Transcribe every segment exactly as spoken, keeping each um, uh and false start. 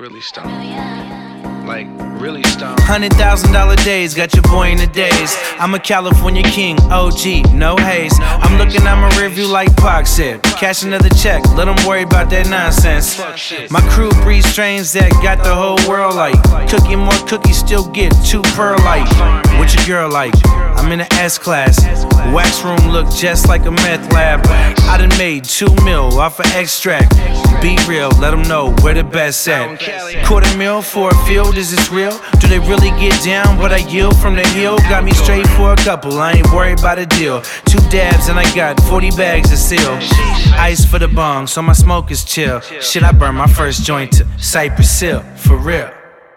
really stoned. Like, really stoned. Hundred thousand dollar days, got your boy in the days. I'm a California king, O G, no haze. I'm looking at my rearview like Pac said. Cash another check, let them worry about that nonsense. My crew breeds strains that got the whole world like. Cooking more cookies, still get two perlite. What your girl like? I'm in the S class. Wax room look just like a meth lab. I done made two mil off of extract. Be real, let them know where the best at. Quarter mil for a field, is this real? Do they really get down what I yield from the hill? Got me straight for a couple, I ain't worried about a deal. Two dabs and I got forty bags to seal. Ice for the bong, so my smoke is chill. Shit, I burn my first joint to Cypress Hill, for real.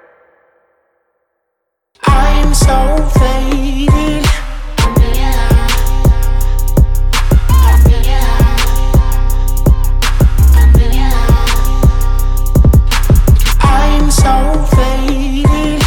I'm so faded. I'm so faded.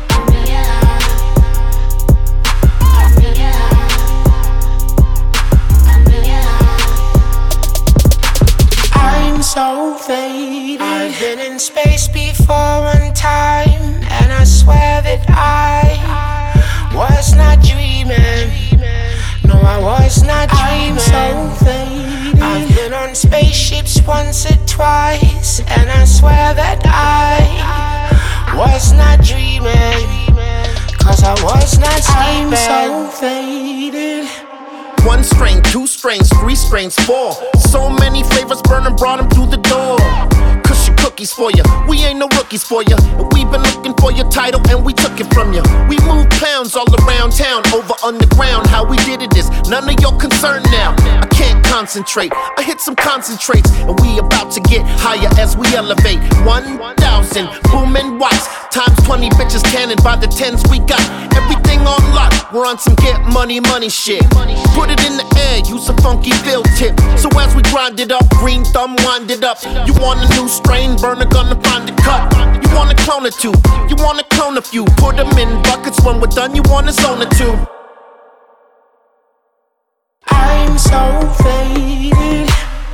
I'm so faded. I've been in space before one time, and I swear that I was not dreaming. No, I was not dreaming. I'm so faded. I've been on spaceships once or twice, and I swear that I was not dreaming. Cause I was not sleeping. I'm so faded. One strain, two strains, three strains, four. So many flavors, burning, brought them through the door. Cushy cookies for ya, we ain't no rookies for ya. We been looking for your title and we took it from ya. We moved pounds all around town, over underground. How we did it is none of your concern now. I can't concentrate, I hit some concentrates, and we about to get higher as we elevate. One thousand booming watts, times twenty bitches tanning by the tens we got. Everything on lock, we're on some get money, money shit. Put it in the air, use a funky field tip. So as we grind it up, green thumb wind it up. You want a new strain, burner gonna find a cut. You want a clone or two, you want to clone a few. Put them in buckets, when we're done, you want a zone or two. I'm so faded.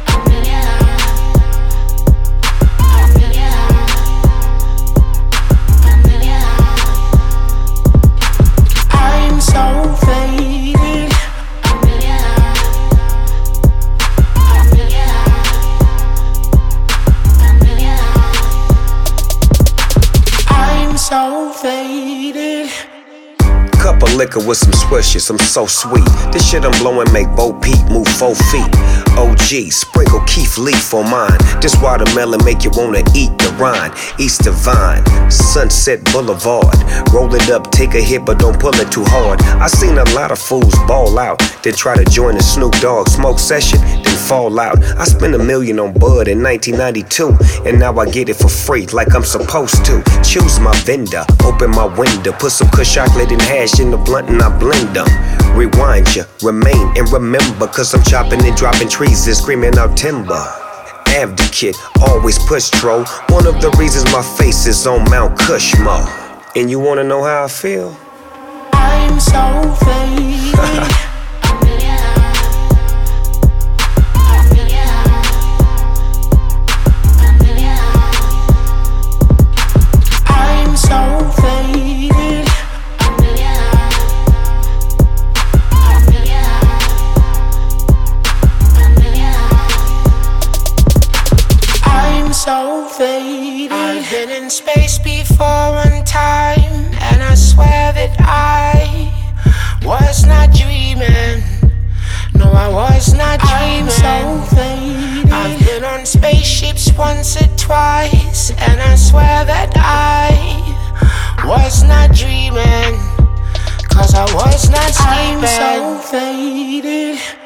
I'm so faded. I'm so faded. Cup of liquor with some swishes, I'm so sweet. This shit I'm blowing make Bo Peep move four feet. O G, sprinkle Keith Leaf on mine. This watermelon make you wanna eat the rind. Easter Vine, Sunset Boulevard. Roll it up, take a hit, but don't pull it too hard. I seen a lot of fools ball out, then try to join the Snoop Dogg smoke session, then fall out. I spent a million on Bud in nineteen ninety-two, and now I get it for free like I'm supposed to. Choose my vendor, open my window, put some kush chocolate and hash in the blunt and I blend them. Rewind ya, remain and remember, cause I'm chopping and dropping trees and screaming out timber. Advocate, always push troll. One of the reasons my face is on Mount Cushmore. And you wanna know how I feel? I'm so faded. I'm so faded. I'm so faded. I've been in space before one time, and I swear that I was not dreaming. No, I was not dreaming. I'm so faded. I've been on spaceships once or twice, and I swear that I was not dreaming. Cause I was not sleeping. I'm so faded.